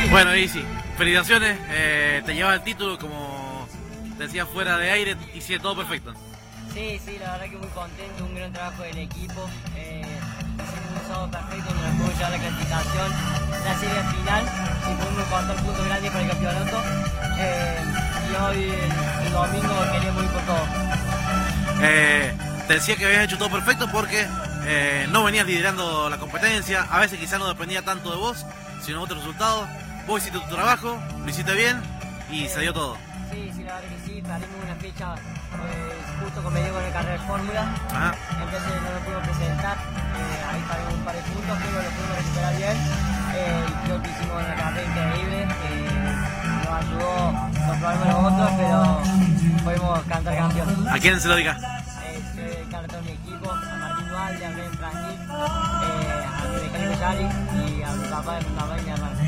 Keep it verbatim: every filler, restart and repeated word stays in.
Bueno, y sí, felicitaciones, eh, te llevaba el título, como decía fuera de aire, hiciste todo perfecto. Sí, sí, la verdad que muy contento, un gran trabajo del equipo, eh, hicimos un sábado perfecto donde nos pudimos llevar la clasificación, la serie final y pudimos contar puntos grandes para el campeonato, eh, y hoy el, el domingo queríamos ir por todo. Eh, te decía que habías hecho todo perfecto porque eh, no venías liderando la competencia, a veces quizás no dependía tanto de vos, sino de otros resultados. Vos hiciste tu trabajo, lo hiciste bien y Eh, se dio todo. Sí, sí, la verdad que sí, perdimos una fecha eh, justo coincidió con el carrera de Fórmula, Ajá. entonces no lo pudimos presentar, eh, ahí perdimos un par de puntos, pero lo pudimos recuperar bien, eh, y creo que hicimos una carrera increíble, eh, nos ayudó los problemas de los otros, pero pudimos cantar campeón. ¿A quién se lo diga? Eh, quiero dedicar a todo mi equipo, a Martín Dualde, a Brian Franklin, eh, a mi mecánico Yari y a mi papá, a mi mamá y mi hermano.